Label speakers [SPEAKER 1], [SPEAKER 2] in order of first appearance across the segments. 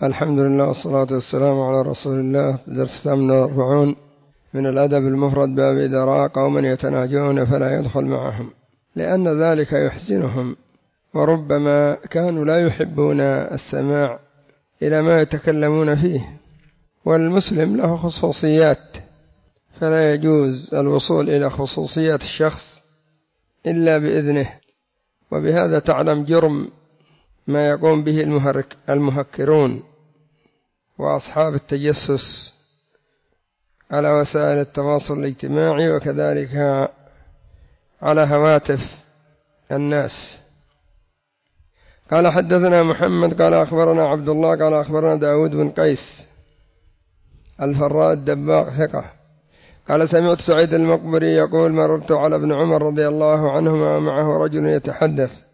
[SPEAKER 1] الحمد لله والصلاة والسلام على رسول الله. درس 48 من الأدب المفرد. باب إذا رأى قوما يتناجون فلا يدخل معهم، لأن ذلك يحزنهم، وربما كانوا لا يحبون السماع إلى ما يتكلمون فيه، والمسلم له خصوصيات، فلا يجوز الوصول إلى خصوصيات الشخص إلا بإذنه. وبهذا تعلم جرم ما يقوم به المهكرون وأصحاب التجسس على وسائل التواصل الاجتماعي، وكذلك على هواتف الناس. قال حدثنا محمد قال أخبرنا عبد الله قال أخبرنا داود بن قيس الفراء الدباغ ثقة قال سمعت سعيد المقبري يقول مررت على ابن عمر رضي الله عنهما ومعه رجل يتحدث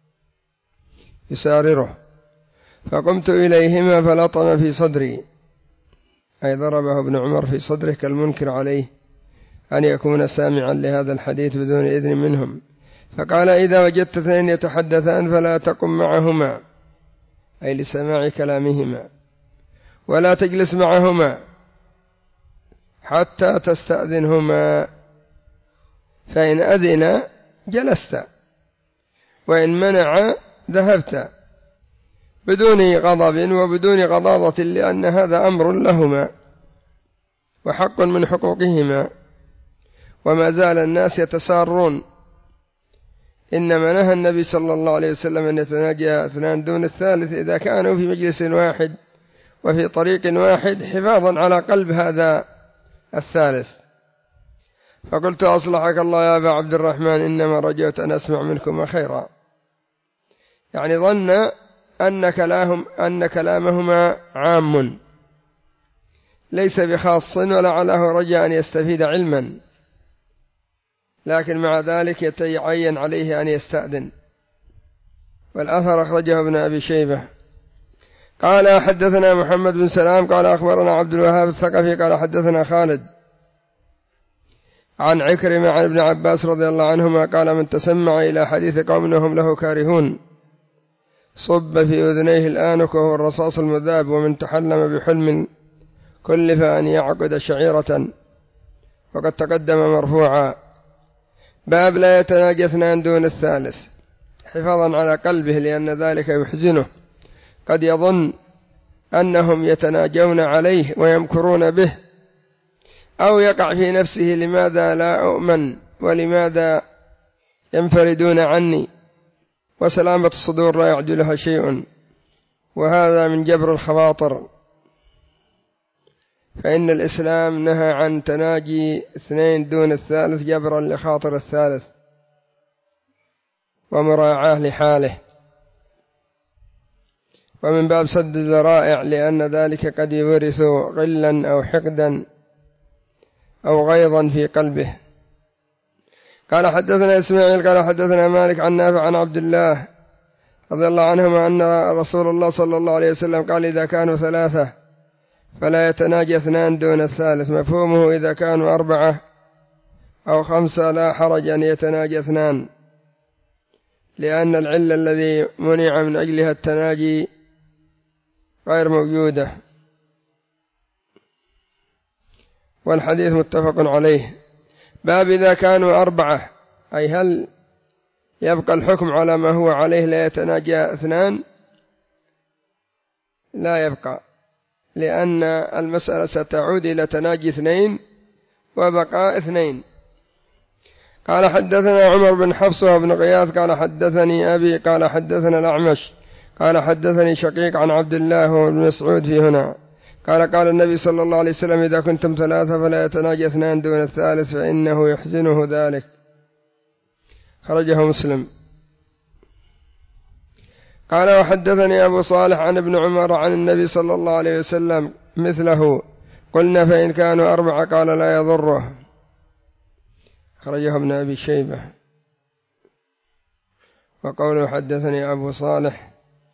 [SPEAKER 1] يسارره، فقمت إليهما فلطم في صدري، أي ضربه ابن عمر في صدره كالمنكر عليه أن يكون سامعا لهذا الحديث بدون إذن منهم. فقال إذا وجدت اثنين يتحدثان فلا تقم معهما، أي لسماع كلامهما، ولا تجلس معهما حتى تستأذنهما، فإن أذن جلست، وإن منع ذهبت، بدون غضب وبدون غضاضة، لأن هذا أمر لهما وحق من حقوقهما، وما زال الناس يتسارون. إنما نهى النبي صلى الله عليه وسلم أن يتناجى اثنان دون الثالث إذا كانوا في مجلس واحد وفي طريق واحد، حفاظا على قلب هذا الثالث. فقلت أصلحك الله يا أبا عبد الرحمن، إنما رجوت أن أسمع منكما خيرا، يعني ظن أن كلامهما عام ليس بخاص، ولعله رجاء أن يستفيد علما، لكن مع ذلك يتعين عليه أن يستأذن. والأثر أخرجه ابن أبي شيبة. قال حدثنا محمد بن سلام قال أخبرنا عبد الوهاب الثقفي قال حدثنا خالد عن عكرمة عن ابن عباس رضي الله عنهما قال من تسمع إلى حديث قوم وهم له كارهون صب في أذنيه الآنك وهو الرصاص المذاب، ومن تحلم بحلم كلف أن يعقد شعيرة، وقد تقدم مرفوعا. باب لا يتناجى اثنان دون الثالث، حفاظا على قلبه، لأن ذلك يحزنه، قد يظن أنهم يتناجون عليه ويمكرون به، أو يقع في نفسه لماذا لا أؤمن ولماذا ينفردون عني، وسلامة الصدور لا يعدلها شيء، وهذا من جبر الخواطر، فإن الإسلام نهى عن تناجي اثنين دون الثالث جبرا لخاطر الثالث ومراعاة لحاله، ومن باب سد الذرائع، لأن ذلك قد يورث غلا أو حقدا أو غيظا في قلبه. قال حدثنا إسماعيل قال حدثنا مالك عن نافع عن عبد الله رضي الله عنهما أن رسول الله صلى الله عليه وسلم قال إذا كانوا ثلاثة فلا يتناجى اثنان دون الثالث. مفهومه إذا كانوا 4 أو 5 لا حرج أن يتناجى اثنان، لأن العلة الذي منع من أجلها التناجي غير موجودة، والحديث متفق عليه. باب إذا كانوا 4، أي هل يبقى الحكم على ما هو عليه لا يتناجى اثنان؟ لا يبقى، لأن المسألة ستعود إلى تناجي 2 وبقاء 2. قال حدثنا عمر بن حفص وابن غياث قال حدثني أبي قال حدثنا الأعمش قال حدثني شقيق عن عبد الله وابن مسعود في هنا قال النبي صلى الله عليه وسلم إذا كنتم 3 فلا يتناجى 2 دون الثالث فإنه يحزنه ذلك. خرجه مسلم. قال وحدثني أبو صالح عن ابن عمر عن النبي صلى الله عليه وسلم مثله، قلنا فإن كانوا 4 قال لا يضره. خرجه ابن أبي شيبة. وقوله حدثني أبو صالح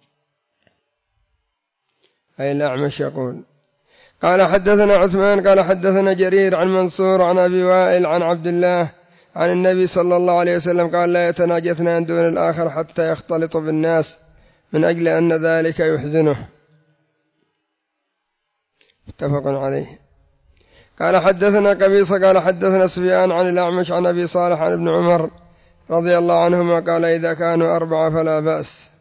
[SPEAKER 1] أي الأعمش يقول. قال حدثنا عثمان قال حدثنا جرير عن منصور عن أبي وائل عن عبد الله عن النبي صلى الله عليه وسلم قال لا يتناجى اثنان دون الآخر حتى يختلط بالناس، من أجل أن ذلك يحزنه. متفق عليه. قال حدثنا قبيصة قال حدثنا سفيان عن الأعمش عن أبي صالح عن ابن عمر رضي الله عنهما قال إذا كانوا 4 فلا بأس.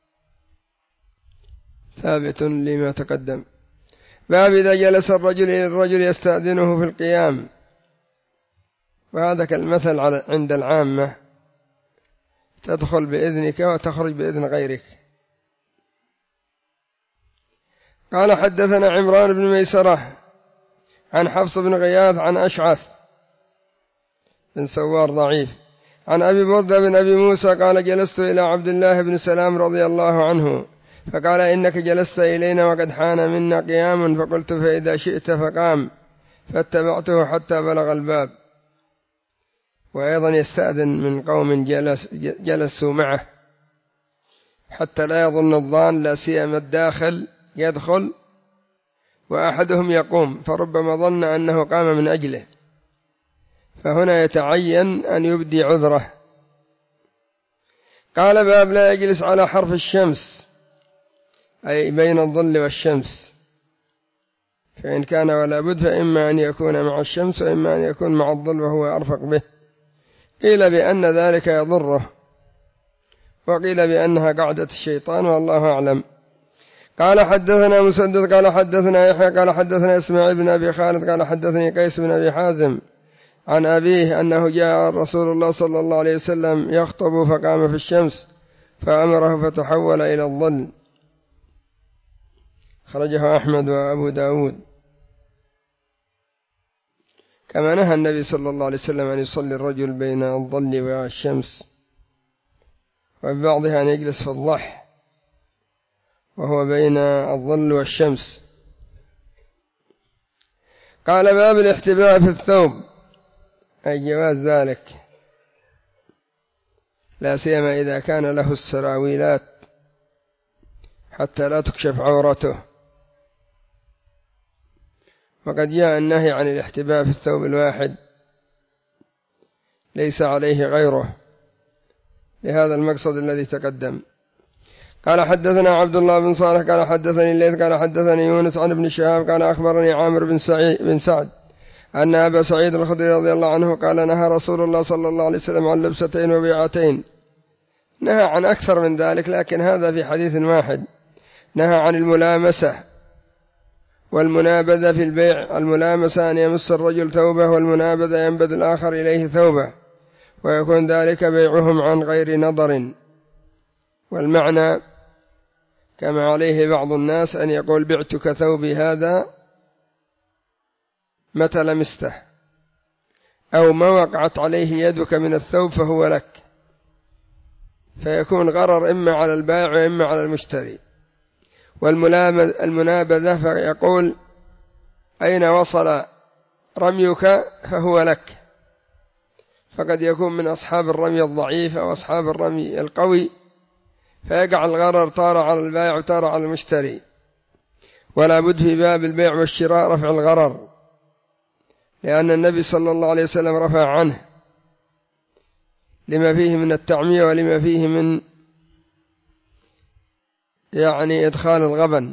[SPEAKER 1] ثابت لما تقدم. باب إذا جلس الرجل إلى الرجل يستأذنه في القيام، وهذا كالمثل عند العامة، تدخل بإذنك وتخرج بإذن غيرك. قال حدثنا عمران بن ميسرة عن حفص بن غياث عن أشعث بن سوار ضعيف عن أبي بردة بن أبي موسى قال جلست إلى عبد الله بن سلام رضي الله عنه فقال إنك جلست إلينا وقد حان منا قيام، فقلت فإذا شئت، فقام فاتبعته حتى بلغ الباب. وأيضا يستأذن من قوم جلسوا معه حتى لا يظن الظان، لا سيما الداخل يدخل وأحدهم يقوم فربما ظن أنه قام من أجله، فهنا يتعين أن يبدي عذره. قال باب لا يجلس على حرف الشمس، أي بين الظل والشمس، فإن كان ولا بد فإما أن يكون مع الشمس وإما أن يكون مع الظل وهو أرفق به. قيل بأن ذلك يضره، وقيل بأنها قعدة الشيطان، والله أعلم. قال حدثنا مسدد قال حدثنا يحيى قال حدثنا إسماعيل بن أبي خالد قال حدثني قيس بن أبي حازم عن أبيه أنه جاء رسول الله صلى الله عليه وسلم يخطب فقام في الشمس فأمره فتحول إلى الظل. خرجه أحمد وأبو داود. كما نهى النبي صلى الله عليه وسلم أن يصلي الرجل بين الظل والشمس، وببعضها أن يجلس في الضح وهو بين الظل والشمس. قال باب الاحتباء في الثوب، أي جواز ذلك، لا سيما إذا كان له السراويلات حتى لا تكشف عورته. وقد جاء النهي عن الاحتباء في الثوب الواحد ليس عليه غيره لهذا المقصد الذي تقدم. قال حدثنا عبد الله بن صالح قال حدثني الليث قال حدثني يونس عن ابن شهاب قال أخبرني عامر بن سعد أن أبا سعيد الخدري رضي الله عنه قال نهى رسول الله صلى الله عليه وسلم عن لبستين وبيعتين. نهى عن أكثر من ذلك، لكن هذا في حديث واحد. نهى عن الملامسة والمنابذة في البيع. الملامسة أن يمس الرجل ثوبه، والمنابذة ينبذ الآخر إليه ثوبه، ويكون ذلك بيعهم عن غير نظر. والمعنى كما عليه بعض الناس أن يقول بعتك ثوبي هذا متى لمسته، أو ما وقعت عليه يدك من الثوب فهو لك، فيكون غرر إما على البائع وإما على المشتري. والمنابذة فيقول أين وصل رميك فهو لك، فقد يكون من أصحاب الرمي الضعيف أو أصحاب الرمي القوي، فيقع الغرر تارة على البائع وتارة على المشتري. ولا بد في باب البيع والشراء رفع الغرر، لأن النبي صلى الله عليه وسلم رفع عنه لما فيه من التعمية ولما فيه من إدخال الغبن.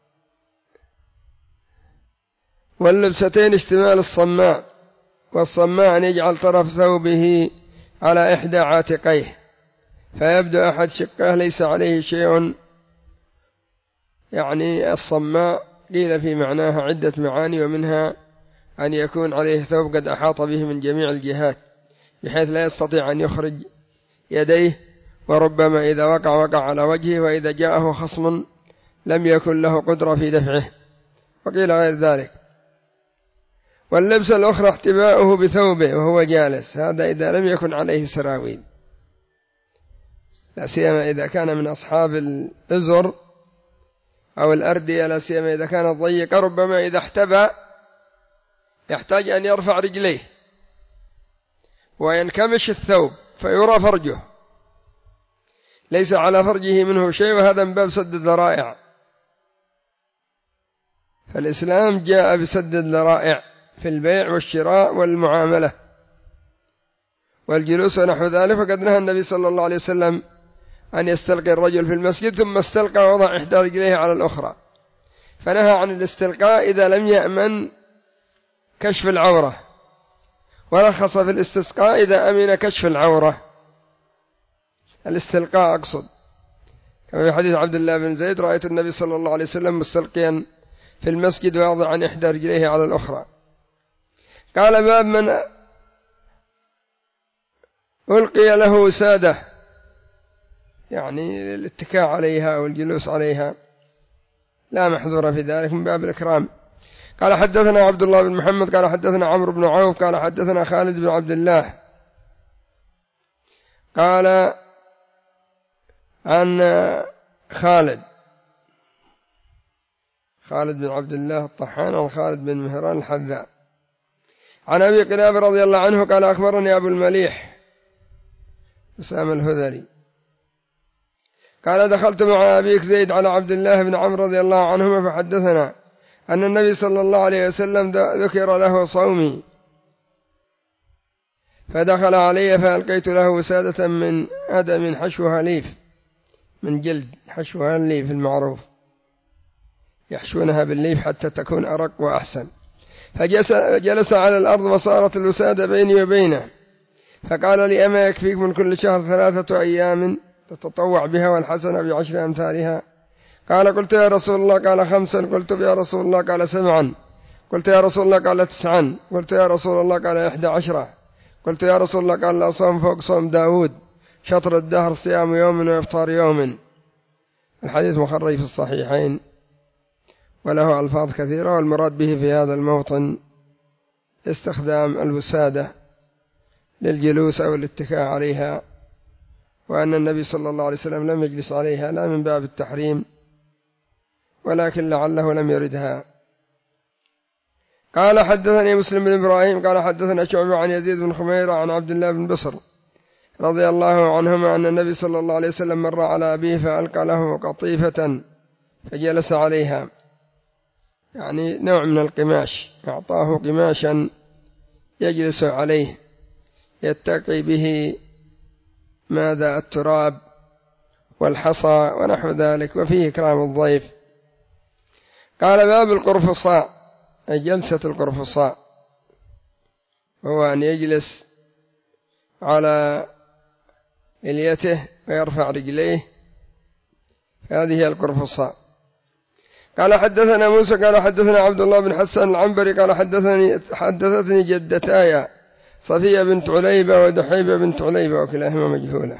[SPEAKER 1] واللبستين اشتمال الصماء، والصماء أن يجعل طرف ثوبه على إحدى عاتقيه فيبدو أحد شقه ليس عليه شيء. الصماء قيل في معناها عدة معاني، ومنها أن يكون عليه ثوب قد أحاط به من جميع الجهات بحيث لا يستطيع أن يخرج يديه، وربما إذا وقع على وجهه، وإذا جاءه خصم لم يكن له قدرة في دفعه، وقيل غير ذلك. واللبسة الأخرى احتباؤه بثوبه وهو جالس، هذا إذا لم يكن عليه سراويل، لا سيما إذا كان من أصحاب الإزر أو الأردية، لا سيما إذا كانت ضيقة، ربما إذا احتبى يحتاج أن يرفع رجليه وينكمش الثوب فيرى فرجه، ليس على فرجه منه شيء، وهذا من باب سد الذرائع. فالإسلام جاء بسد الذرائع في البيع والشراء والمعاملة والجلوس ونحو ذلك. فقد نهى النبي صلى الله عليه وسلم أن يستلقي الرجل في المسجد ثم استلقى ووضع إحدى رجليه على الأخرى، فنهى عن الاستلقاء إذا لم يأمن كشف العورة، ورخص في الاستسقاء إذا أمن كشف العورة. الاستلقاء أقصد كما في حديث عبد الله بن زيد: رأيت النبي صلى الله عليه وسلم مستلقيا في المسجد واضعا إحدى رجليه على الأخرى. قال: باب من ألقي له وسادة، يعني الاتكاء عليها أو الجلوس عليها، لا محظور في ذلك من باب الإكرام. قال: حدثنا عبد الله بن محمد قال حدثنا عمرو بن عوف قال حدثنا خالد بن عبد الله قال عن خالد بن عبد الله الطحان عن خالد بن مهران الحذاء عن أبي قلابة رضي الله عنه قال: أخبرني أبو المليح أسامة الهذلي قال: دخلت مع أبيك زيد على عبد الله بن عمرو رضي الله عنهما فحدثنا أن النبي صلى الله عليه وسلم ذكر له صومي، فدخل علي فألقيت له وسادة من أدم حشوها ليف، من جلد حشوها الليف المعروف، يحشونها بالليف حتى تكون أرق وأحسن. فجلس على الأرض وصارت الوسادة بيني وبينه، فقال لي: أما يكفيك من كل شهر 3 أيام تتطوع بها والحسنة ب10 أمثالها؟ قال: قلت يا رسول الله. قال: 5. قلت يا رسول الله. قال: 7. قلت يا رسول الله. قال: 9. قلت يا رسول الله. قال: 11. قلت يا رسول الله. قال: لا صوم فوق صوم داود، شطر الدهر صيام يوم وإفطار يوم. الحديث مخرج في الصحيحين وله ألفاظ كثيرة، والمراد به في هذا الموطن استخدام الوسادة للجلوس أو الاتكاء عليها، وأن النبي صلى الله عليه وسلم لم يجلس عليها لا من باب التحريم ولكن لعله لم يردها. قال: حدثني مسلم بن إبراهيم قال حدثنا شعبة عن يزيد بن خميرة عن عبد الله بن بصر رضي الله عنهما أن النبي صلى الله عليه وسلم مر على أبيه فألقى له قطيفة فجلس عليها، يعني نوع من القماش، أعطاه قماشا يجلس عليه يتقي به ماذا التراب والحصى ونحو ذلك، وفيه إكرام الضيف. قال: باب القرفصاء، أي جلسة القرفصاء، وهو أن يجلس على إليته ويرفع رجليه، هذه هي القرفصاء. قال: حدثنا موسى قال حدثنا عبد الله بن حسان العنبري قال حدثتني جدتاي صفية بنت عليبة ودحيبة بنت عليبة وكلاهما مجهولة،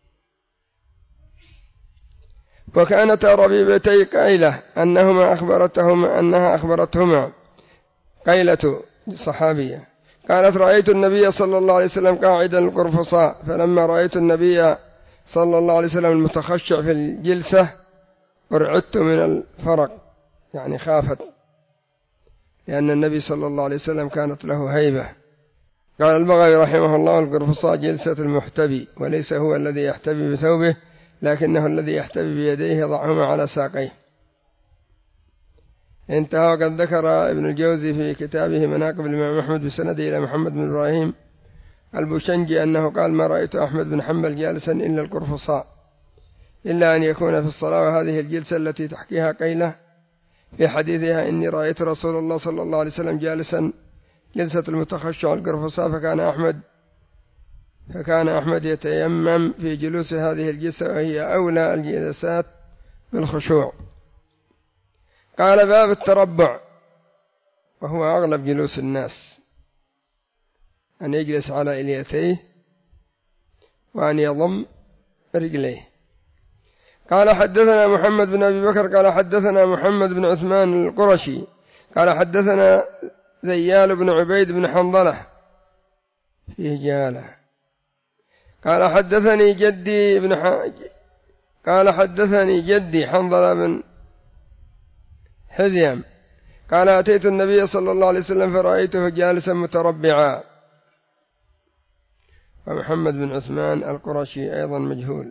[SPEAKER 1] وكانتا ربيبتي قيلة أنها أخبرتهما قيلة صحابية قالت: رأيت النبي صلى الله عليه وسلم قاعدا القرفصاء، فلما رأيت النبي صلى الله عليه وسلم المتخشع في الجلسة ارعدت من الفرق، يعني خافت، لأن النبي صلى الله عليه وسلم كانت له هيبة. قال البغوي رحمه الله: القرفصاء جلسة المحتبي، وليس هو الذي يحتبي بثوبه، لكنه الذي يحتبي بيديه يضعهما على ساقيه. انتهى. وقد ذكر ابن الجوزي في كتابه مناقب الإمام أحمد بسنده إلى محمد بن إبراهيم البوشنجي أنه قال: ما رأيت أحمد بن حنبل جالسا إلا القرفصاء، إلا أن يكون في الصلاة. وهذه الجلسة التي تحكيها قيلة في حديثها: إني رأيت رسول الله صلى الله عليه وسلم جالسا جلسة المتخشع القرفصاء، فكان أحمد يتيمم في جلوس هذه الجلسة، وهي أولى الجلسات بالخشوع. قال: باب التربع، وهو أغلب جلوس الناس، أن يجلس على إليتيه وأن يضم رجليه. قال: حدثنا محمد بن أبي بكر قال حدثنا محمد بن عثمان القرشي قال حدثنا ذيال بن عبيد بن حنظلة فيه جهالة قال حدثني جدي حنظلة بن حذيم قال: أتيت النبي صلى الله عليه وسلم فرأيته جالسا متربعا. ومحمد بن عثمان القرشي أيضا مجهول.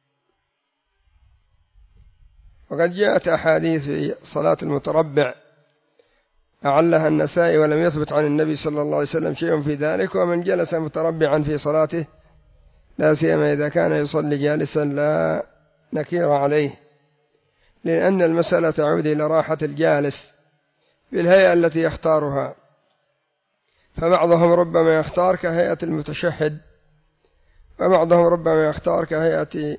[SPEAKER 1] وقد جاءت أحاديث في صلاة المتربع أعلها النسائي، ولم يثبت عن النبي صلى الله عليه وسلم شيء في ذلك. ومن جلس متربعا في صلاته، لا سيما إذا كان يصلي جالسا، لا نكير عليه، لأن المسألة تعود إلى راحة الجالس بالهيئة التي يختارها، فبعضهم ربما يختار كهيئة المتشهد، وبعضهم ربما يختار كهيئة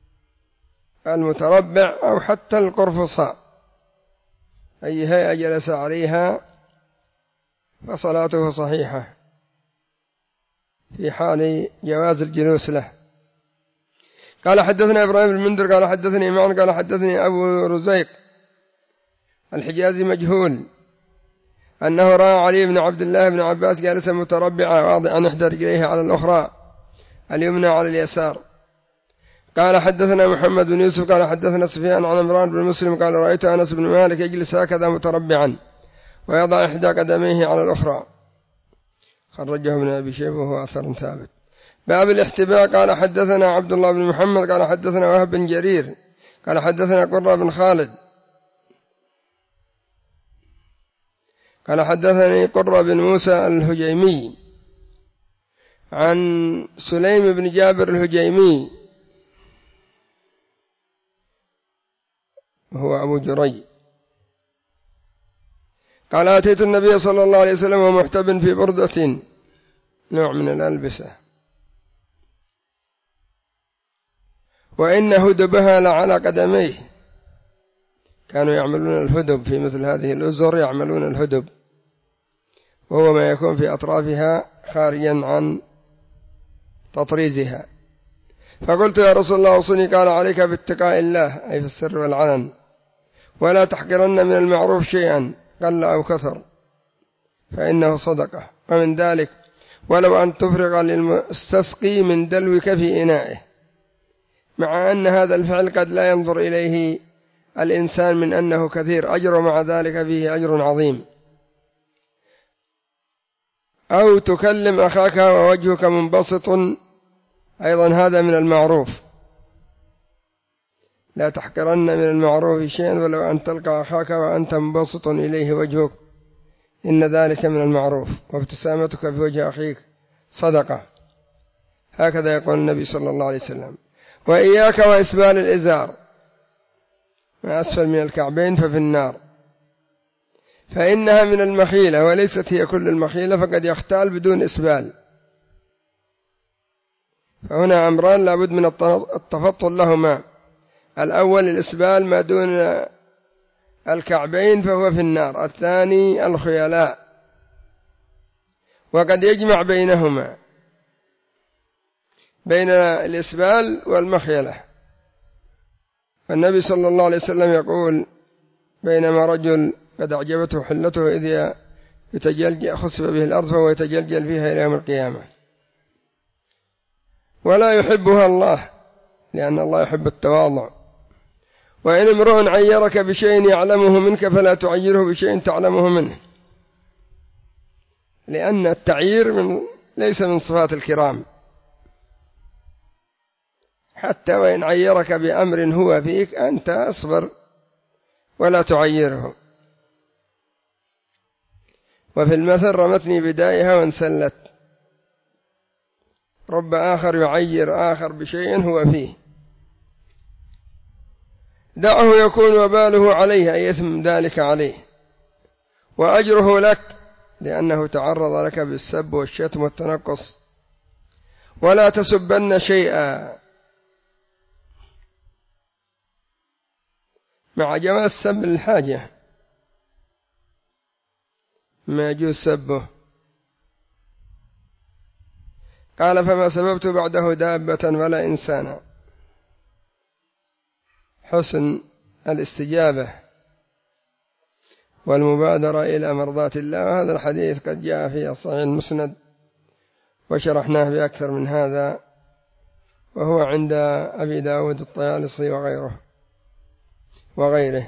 [SPEAKER 1] المتربع أو حتى القرفصاء، أي هيئة جلس عليها فصلاته صحيحة في حال جواز الجلوس له. قال حدثنا إبراهيم بن المنذر قال حدثني معن قال حدثني أبو رزيق الحجازي مجهول أنه رأى علي بن عبد الله بن عباس جالسا متربعا واضعا إحدى رجليه على الأخرى اليمنى على اليسار. قال حدثنا محمد بن يوسف قال حدثنا سفيان عن عمران بن مسلم قال رأيت أنس بن مالك يجلس هكذا متربعا ويضع إحدى قدميه على الأخرى، خرجه ابن أبي شيبة وهو أثر ثابت. باب الاحتباء. قال حدثنا عبد الله بن محمد قال حدثنا وهب بن جرير قال حدثنا قرة بن خالد قال حدثني قرة بن موسى الهجيمي عن سليم بن جابر الهجيمي وهو أبو جري قال أتيت النبي صلى الله عليه وسلم ومحتب في بردة نوع من الألبسة وإن هدبها لعلى قدميه، كانوا يعملون الهدب في مثل هذه الأزر، يعملون الهدب وهو ما يكون في أطرافها خارجا عن تطريزها. فقلت يا رسول الله أوصني، قال عليك باتقاء الله أي في السر والعلن، ولا تحقرن من المعروف شيئا قل أو كثر فإنه صدقة، ومن ذلك ولو أن تفرغ للمستسقي من دلوك في إنائه، مع أن هذا الفعل قد لا ينظر إليه الإنسان من أنه كثير أجر، ومع ذلك فيه أجر عظيم. أو تكلم أخاك ووجهك منبسط، أيضا هذا من المعروف، لا تحقرن من المعروف شيئا ولو أن تلقى أخاك وأنت منبسط إليه وجهك، إن ذلك من المعروف، وابتسامتك في وجه أخيك صدقة، هكذا يقول النبي صلى الله عليه وسلم. وإياك وإسبال الإزار ما أسفل من الكعبين ففي النار، فإنها من المخيلة وليست هي كل المخيلة، فقد يختال بدون إسبال. فهنا أمران لابد من التفطن لهما: الأول الإسبال ما دون الكعبين فهو في النار، الثاني الخيلاء، وقد يجمع بينهما بين الإسبال والمخيلة. النبي صلى الله عليه وسلم يقول: بينما رجل قد أعجبته حلته إذ يتجلجل خسف به الأرض فهو يتجلجل فيها إلى يوم القيامة، ولا يحبها الله لأن الله يحب التواضع. وإن امرؤ عيرك بشيء يعلمه منك فلا تعيره بشيء تعلمه منه، لأن التعيير ليس من صفات الكرام، حتى وإن عيرك بأمر هو فيك أنت أصبر ولا تعيره. وفي المثل: رمتني بدائها وانسلت. رب آخر يعير آخر بشيء هو فيه، دعه يكون وباله عليه أي إثم ذلك عليه، وأجره لك لأنه تعرض لك بالسب والشتم والتنقص. ولا تسبن شيئا، مع جواز سب الحاجة ما يجوز سبه. قال: فما سببت بعده دابة ولا إنسانا. حسن الاستجابة والمبادرة إلى مرضات الله. وهذا الحديث قد جاء في صحيح المسند وشرحناه بأكثر من هذا، وهو عند أبي داود الطيالسي وغيره،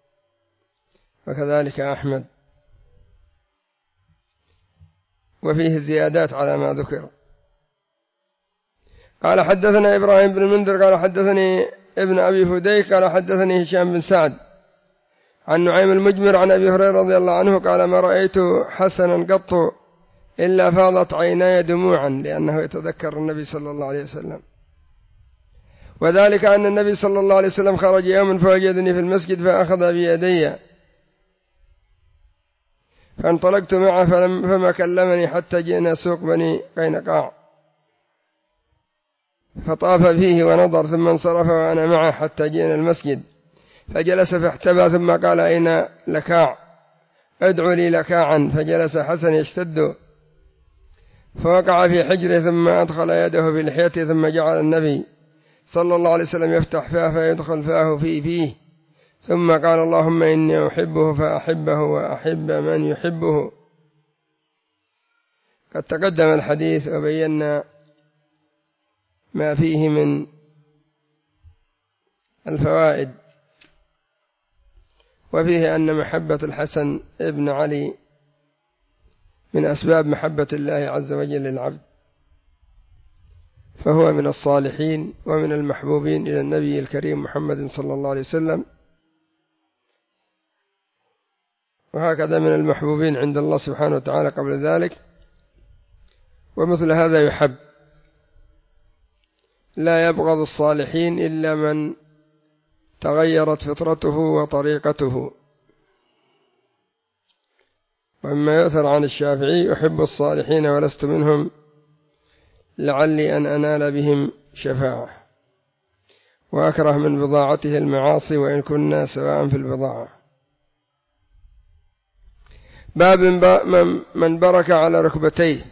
[SPEAKER 1] وكذلك أحمد، وفيه زيادات على ما ذكر. قال: حدثنا إبراهيم بن المنذر قال حدثني ابن أبي فديك قال حدثني هشام بن سعد عن نعيم المجمر عن أبي هريرة رضي الله عنه قال: ما رأيت حسنا قط إلا فاضت عيناي دموعا، لأنه يتذكر النبي صلى الله عليه وسلم. وذلك أن النبي صلى الله عليه وسلم خرج يوما فوجدني في المسجد فأخذ بيدي فانطلقت معه فما كلمني حتى جئنا سوق بني قينقاع فطاف فيه ونظر ثم انصرف وأنا معه حتى جئنا المسجد فجلس فاحتبى ثم قال أين لكاع ادعوا لي لكاعا فجلس حسن يشتد فوقع في حجره ثم أدخل يده في لحيته ثم جعل النبي صلى الله عليه وسلم يفتح فاه فيدخل فاه في فيه ثم قال اللهم إني أحبه فأحبه وأحب من يحبه. قد تقدم الحديث وبينا ما فيه من الفوائد، وفيه أن محبة الحسن ابن علي من أسباب محبة الله عز وجل للعبد، فهو من الصالحين ومن المحبوبين إلى النبي الكريم محمد صلى الله عليه وسلم، وهكذا من المحبوبين عند الله سبحانه وتعالى قبل ذلك. ومثل هذا يحب، لا يبغض الصالحين إلا من تغيرت فطرته وطريقته. ومما يؤثر عن الشافعي أحب الصالحين ولست منهم لعلي أن أنال بهم شفاعة، وأكره من بضاعته المعاصي وإن كنا سواء في البضاعة. باب من برك على ركبتيه،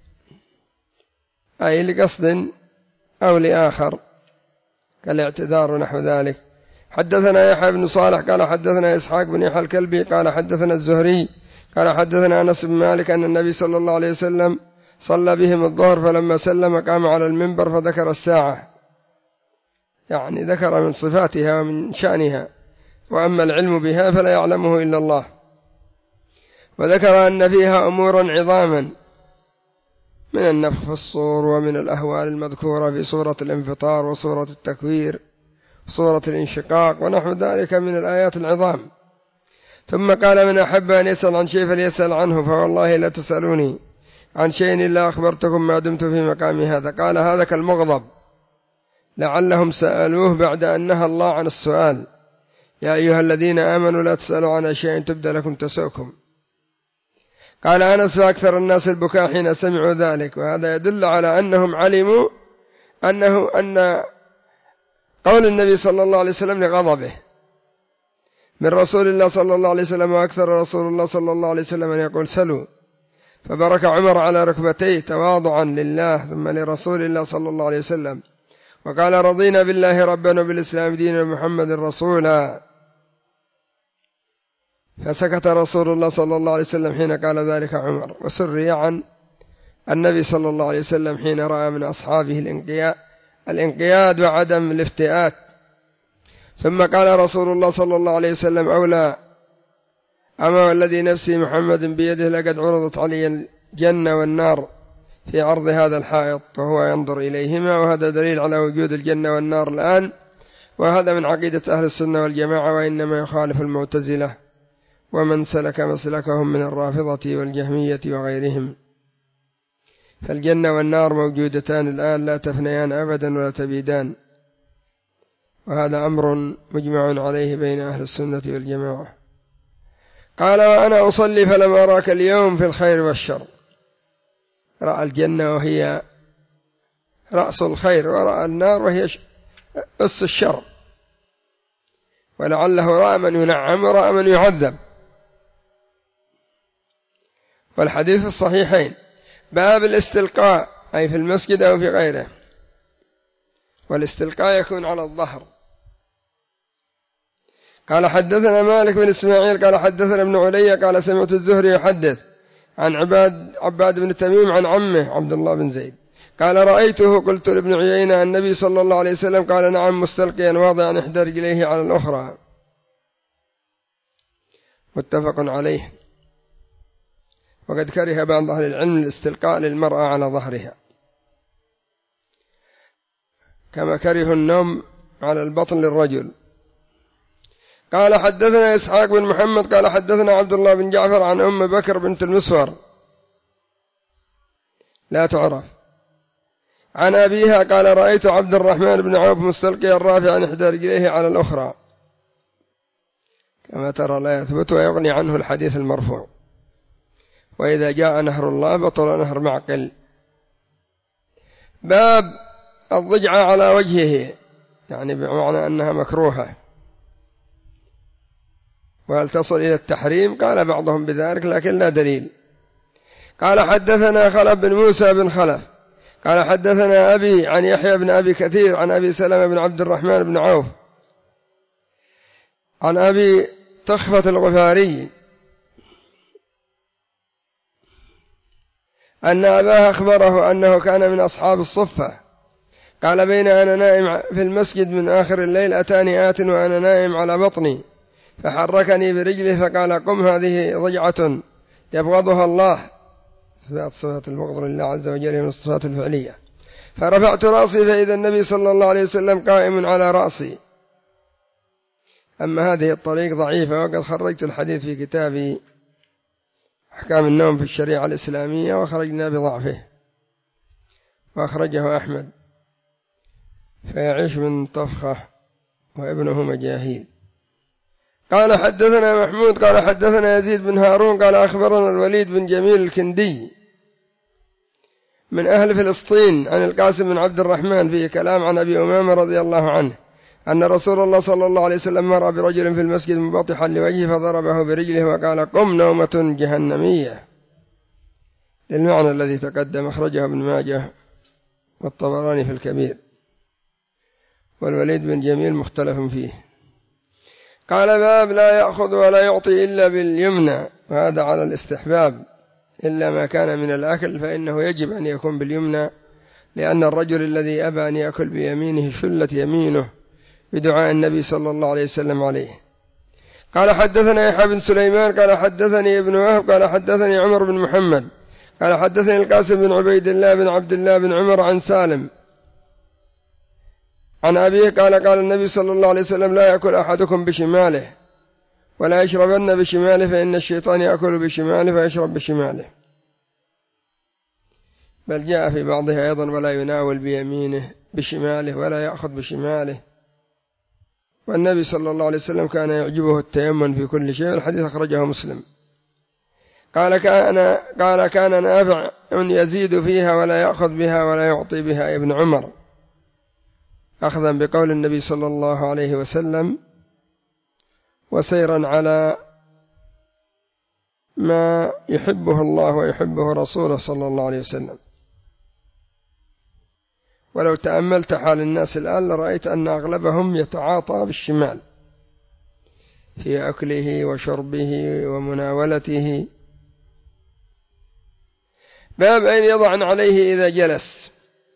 [SPEAKER 1] أي لقصد أو لآخر كالاعتذار ونحو ذلك. حدثنا يحيى بن صالح قال حدثنا إسحاق بن يحيى الكلبي قال حدثنا الزهري قال حدثنا أنس بن مالك أن النبي صلى الله عليه وسلم صلى بهم الظهر فلما سلم قام على المنبر فذكر الساعة، يعني ذكر من صفاتها ومن شأنها، وأما العلم بها فلا يعلمه إلا الله. وذكر أن فيها أمورا عظاما من النفخ في الصور ومن الأهوال المذكورة في سورة الانفطار وسورة التكوير وسورة الانشقاق ونحو ذلك من الآيات العظام. ثم قال من أحب أن يسأل عن شيء فليسأل عنه، فوالله لا تسألوني عن شيء إلا أخبرتكم ما دمت في مقامي هذا. قال هذا كالمغضب، لعلهم سألوه بعد أن نهى الله عن السؤال، يا أيها الذين آمنوا لا تسألوا عن شيء تبد لكم تسؤكم. قال أنس فأكثر الناس البكاء حين سمعوا ذلك، وهذا يدل على أنهم علموا أن قول النبي صلى الله عليه وسلم لغضبه من رسول الله صلى الله عليه وسلم، وأكثر رسول الله صلى الله عليه وسلم أن يقول سلوا. فبرك عمر على ركبتيه تواضعا لله ثم لرسول الله صلى الله عليه وسلم، وقال رضينا بالله ربا وبالإسلام دينا ومحمد رسولا. فسكت رسول الله صلى الله عليه وسلم حين قال ذلك عمر. وسري عن النبي صلى الله عليه وسلم حين رأى من أصحابه الانقياد وعدم الافتئات. ثم قال رسول الله صلى الله عليه وسلم أولى أما والذي نفسي محمد بيده لقد عرضت علي الجنة والنار في عرض هذا الحائط وهو ينظر إليهما، وهذا دليل على وجود الجنة والنار الآن، وهذا من عقيدة أهل السنة والجماعة، وإنما يخالف المعتزلة ومن سلك مسلكهم من الرافضة والجهمية وغيرهم. فالجنة والنار موجودتان الآن لا تفنيان أبدا ولا تبيدان، وهذا أمر مجمع عليه بين أهل السنة والجماعة. قال وأنا أصلي فلم أراك اليوم في الخير والشر. رأى الجنة وهي رأس الخير، ورأى النار وهي أس الشر، ولعله رأى من ينعم ورأى من يعذب. والحديث الصحيحين. باب الاستلقاء، أي في المسجد أو في غيره، والاستلقاء يكون على الظهر. قال حدثنا مالك بن إسماعيل قال حدثنا ابن علي قال سمعت الزهري يحدث عن عباد بن تميم عن عمه عبد الله بن زيد قال رأيته قلت لابن عيينة النبي صلى الله عليه وسلم قال نعم مستلقيا واضعا إحدى رجليه على الأخرى. متفق عليه. وقد كره بعض أهل العلم الاستلقاء للمرأة على ظهرها، كما كره النوم على البطن للرجل. قال حدثنا إسحاق بن محمد قال حدثنا عبد الله بن جعفر عن أم بكر بنت المسور لا تعرف عن أبيها قال رأيت عبد الرحمن بن عوف مستلقيا رافعا إحدى رجليه على الأخرى، كما ترى لا يثبت ويغني عنه الحديث المرفوع، وإذا جاء نهر الله بطل نهر معقل. باب الضجعة على وجهه، يعني بمعنى أنها مكروهة، وهل تصل إلى التحريم؟ قال بعضهم بذلك لكن لا دليل. قال حدثنا خلف بن موسى بن خلف قال حدثنا أبي عن يحيى بن أبي كثير عن أبي سلمة بن عبد الرحمن بن عوف عن أبي تخفة الغفاري أن أباه أخبره أنه كان من أصحاب الصفة، قال بين أنا نائم في المسجد من آخر الليل أتاني آت وأنا نائم على بطني فحركني برجله فقال قم هذه ضجعة يبغضها الله، صفات البغض لله عز وجل من الصفات الفعلية. فرفعت رأسي فإذا النبي صلى الله عليه وسلم قائم على رأسي. أما هذه الطريق ضعيفة، وقد خرجت الحديث في كتابي أحكام النوم في الشريعة الإسلامية وخرجنا بضعفه، وأخرجه أحمد فيعيش من طفخة وابنه مجاهيل. قال حدثنا محمود قال حدثنا يزيد بن هارون قال أخبرنا الوليد بن جميل الكندي من أهل فلسطين عن القاسم بن عبد الرحمن فيه كلام عن أبي أمامة رضي الله عنه أن رسول الله صلى الله عليه وسلم مر برجل في المسجد مبطحا لوجهه فضربه برجله وقال قم نومة جهنمية، للمعنى الذي تقدم. أخرجه ابن ماجه والطبراني في الكبير، والوليد بن جميل مختلف فيه. قال باب لا يأخذ ولا يعطي إلا باليمنى، وهذا على الاستحباب إلا ما كان من الأكل فإنه يجب أن يكون باليمنى، لأن الرجل الذي أبى أن يأكل بيمينه شلت يمينه بدعاء النبي صلى الله عليه وسلم عليه. قال حدثنا يحيى بن سليمان قال حدثني ابن وهب قال حدثني عمر بن محمد قال حدثني القاسم بن عبيد الله بن عبد الله بن عمر عن سالم عن أبيه قال النبي صلى الله عليه وسلم لا يأكل أحدكم بشماله ولا يشربن بشماله فإن الشيطان يأكل بشماله فيشرب بشماله، بل جاء في بعضها أيضا ولا يناول بيمينه بشماله ولا يأخذ بشماله. والنبي صلى الله عليه وسلم كان يعجبه التيمم في كل شيء، الحديث أخرجه مسلم. قال كان نافع يزيد فيها ولا يأخذ بها ولا يعطي بها ابن عمر، أخذا بقول النبي صلى الله عليه وسلم وسيرا على ما يحبه الله ويحبه رسوله صلى الله عليه وسلم. ولو تأملت حال الناس الآن لرأيت أن أغلبهم يتعاطى بالشمال في أكله وشربه ومناولته. باب أن يضع عليه إذا جلس،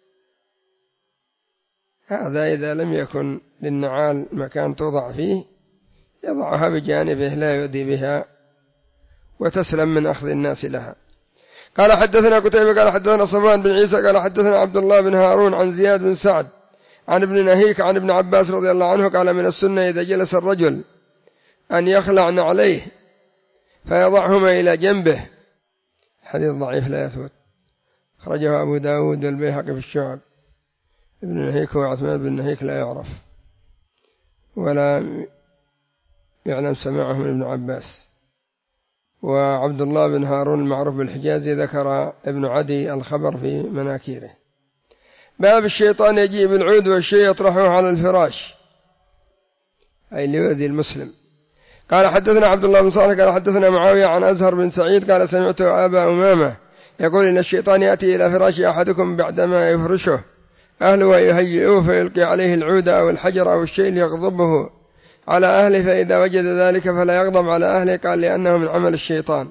[SPEAKER 1] هذا إذا لم يكن للنعال مكان توضع فيه يضعها بجانبه لا يؤذي بها وتسلم من أخذ الناس لها. قال حدثنا قتيبة قال حدثنا صفوان بن عيسى قال حدثنا عبد الله بن هارون عن زياد بن سعد عن ابن نهيك عن ابن عباس رضي الله عنه قال من السنة إذا جلس الرجل أن يخلع عليه فيضعهما إلى جنبه. حديث ضعيف لا يثبت، خرجه أبو داود والبيهقي في الشعب. ابن نهيك هو عثمان بن نهيك لا يعرف ولا يعلم سماعه من ابن عباس. وعبد الله بن هارون المعروف بالحجازي ذكر ابن عدي الخبر في مناكيره. باب الشيطان يجيء بالعود والشيء يطرحه على الفراش، أي ليؤذي المسلم. قال حدثنا عبد الله بن صالح قال حدثنا معاوية عن أزهر بن سعيد قال سمعت أبا أمامة يقول إن الشيطان يأتي إلى فراش أحدكم بعدما يفرشه أهله ويهيئوه فيلقي عليه العود أو الحجر أو الشيء ليغضبه على أهله، فإذا وجد ذلك فلا يغضب على أهله، قال لأنه من عمل الشيطان.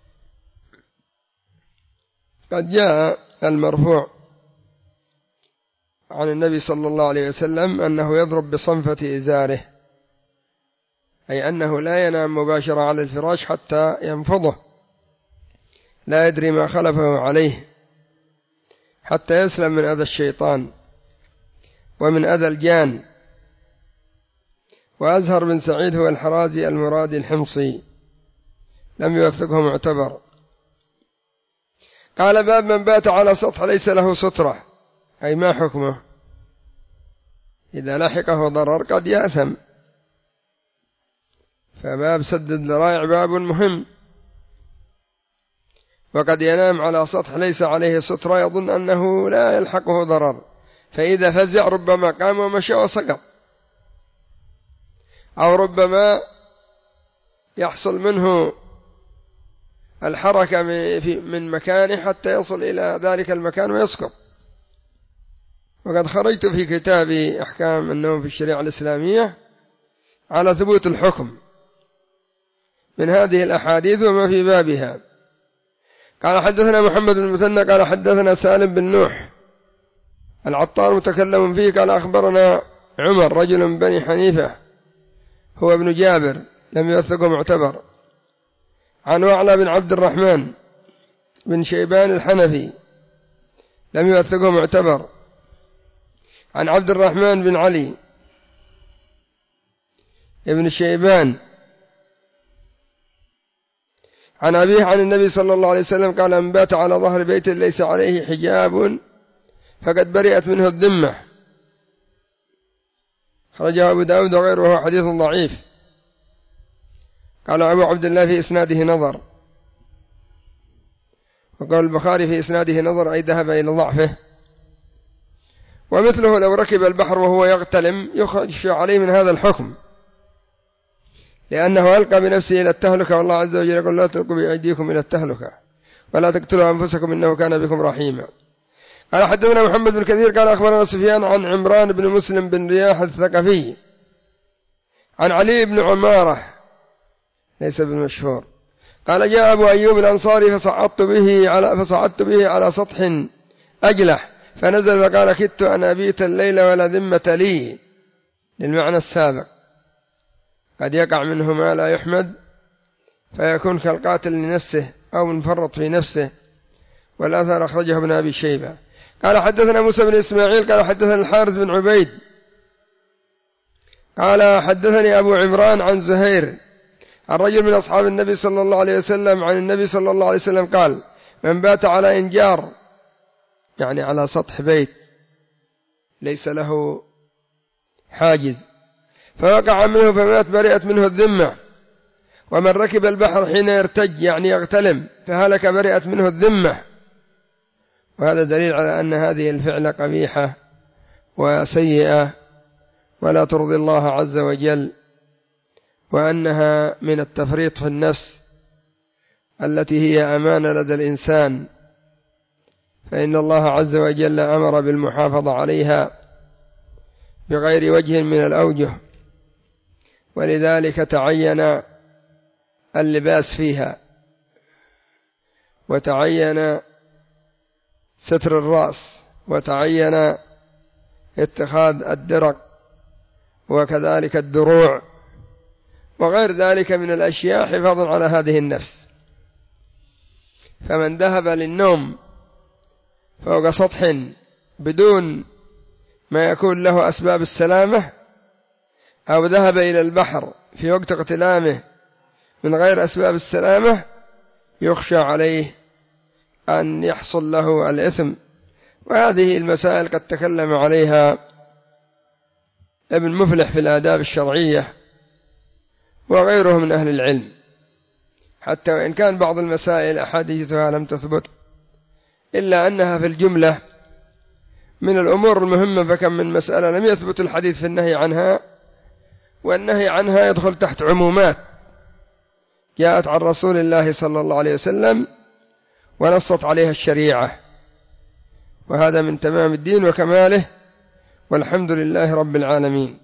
[SPEAKER 1] قد جاء المرفوع عن النبي صلى الله عليه وسلم أنه يضرب بصنفة إزاره، أي أنه لا ينام مباشرة على الفراش حتى ينفضه، لا يدري ما خلفه عليه حتى يسلم من أذى الشيطان ومن أذى الجان. وأزهر بن سعيد هو الحرازي المرادي الحمصي، لم يوثقه معتبر. قال باب من بات على سطح ليس له سترة، أي ما حكمه إذا لحقه ضرر قد يأثم. فباب سد الذرائع باب مهم. وقد ينام على سطح ليس عليه سترة يظن أنه لا يلحقه ضرر، فإذا فزع ربما قام ومشى وسقط، أو ربما يحصل منه الحركة من مكانه حتى يصل إلى ذلك المكان ويسقط. وقد خرجت في كتابي أحكام النوم في الشريعة الإسلامية على ثبوت الحكم من هذه الأحاديث وما في بابها. قال حدثنا محمد بن المثنى قال حدثنا سالم بن نوح العطار متكلم فيه قال أخبرنا عمر رجل من بني حنيفة هو ابن جابر لم يوثقه معتبر، عن وعلى بن عبد الرحمن بن شيبان الحنفي لم يوثقه معتبر، عن عبد الرحمن بن علي ابن شيبان عن أبيه عن النبي صلى الله عليه وسلم قال من بات على ظهر بيت ليس عليه حجاب فقد برئت منه الذمة. خرجه أبو داود وغيره وهو حديث ضعيف. قال أبو عبد الله في إسناده نظر، وقال البخاري في إسناده نظر أي ذهب إلى ضعفه. ومثله لو ركب البحر وهو يغتلم يخشى عليه من هذا الحكم، لأنه ألقى بنفسه إلى التهلكة، والله عز وجل يقول لا تلقوا بأيديكم إلى التهلكة ولا تقتلوا أنفسكم إنه كان بكم رحيما. قال حدثنا محمد بن كثير قال أخبرنا سفيان عن عمران بن مسلم بن رياح الثقفي عن علي بن عمارة ليس بالمشهور قال جاء أبو أيوب الأنصاري فصعدت به على سطح أجلح فنزل فقال كدت أن أبيت الليل ولا ذمة لي، للمعنى السابق. قد يقع منه ما لا يحمد فيكون كالقاتل لنفسه أو منفرط في نفسه، والأثر أخرجه ابن أبي شيبة. قال حدثنا موسى بن إسماعيل قال حدثنا الحارث بن عبيد قال حدثني أبو عمران عن زهير عن رجل من أصحاب النبي صلى الله عليه وسلم عن النبي صلى الله عليه وسلم قال من بات على إنجار يعني على سطح بيت ليس له حاجز فوقع منه فمات برئت منه الذمة، ومن ركب البحر حين يرتج يعني يغتلم فهلك برئت منه الذمة. وهذا دليل على أن هذه الفعلة قبيحة وسيئة ولا ترضي الله عز وجل، وأنها من التفريط في النفس التي هي أمانة لدى الإنسان، فإن الله عز وجل أمر بالمحافظة عليها بغير وجه من الأوجه، ولذلك تعين اللباس فيها وتعين ستر الرأس وتعين اتخاذ الدرق وكذلك الدروع وغير ذلك من الأشياء حفاظا على هذه النفس. فمن ذهب للنوم فوق سطح بدون ما يكون له أسباب السلامة، أو ذهب إلى البحر في وقت اغتلامه من غير أسباب السلامة، يخشى عليه أن يحصل له الإثم. وهذه المسائل قد تكلم عليها ابن مفلح في الآداب الشرعية وغيره من أهل العلم، حتى وإن كان بعض المسائل أحاديثها لم تثبت، إلا أنها في الجملة من الأمور المهمة. فكم من مسألة لم يثبت الحديث في النهي عنها، والنهي عنها يدخل تحت عمومات جاءت عن رسول الله صلى الله عليه وسلم ونصت عليها الشريعة، وهذا من تمام الدين وكماله، والحمد لله رب العالمين.